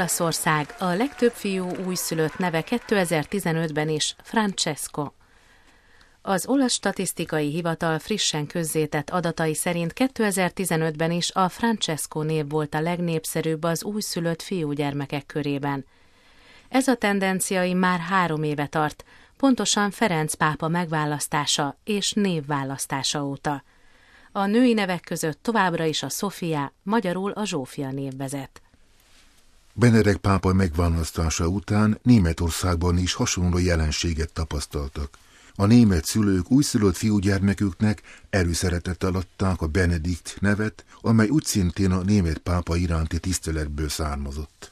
Olaszország, a legtöbb fiú újszülött neve 2015-ben is Francesco. Az olasz statisztikai hivatal frissen közzétett adatai szerint 2015-ben is a Francesco név volt a legnépszerűbb az újszülött fiúgyermekek körében. Ez a tendencia már 3 éve tart, pontosan Ferenc pápa megválasztása és névválasztása óta. A női nevek között továbbra is a Sofia, magyarul a Zsófia név vezet. Benedek pápa megválasztása után Németországban is hasonló jelenséget tapasztaltak. A német szülők újszülött fiúgyermeküknek előszeretettel adták a Benedikt nevet, amely úgyszintén a német pápa iránti tiszteletből származott.